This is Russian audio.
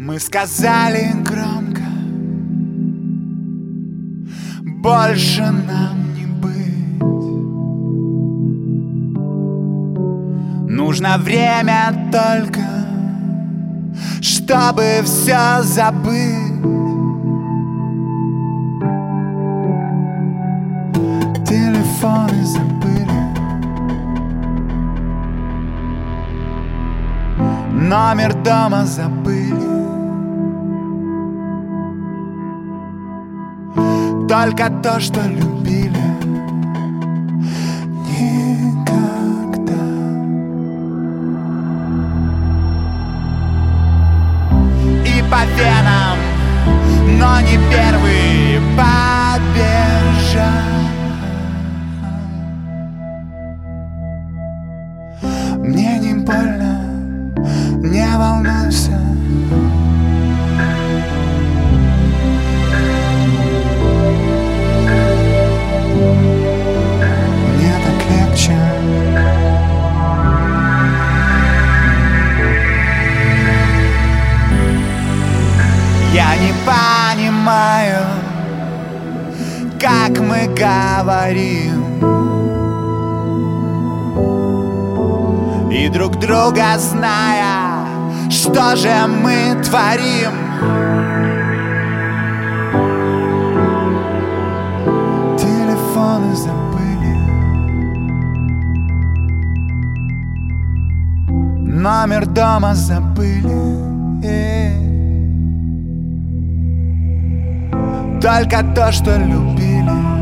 Мы сказали громко: больше нам не быть. Нужно время только, чтобы все забыть. Телефоны забыли, номер дома забыли. Только то, что любили никогда. И по венам, но не первый побежал. Мне не больно, не волнуйся. Мне так легче. Я не понимаю, как мы говорим и друг друга зная, что же мы творим. Телефоны забыли, номер дома забыли. Только то, что любили.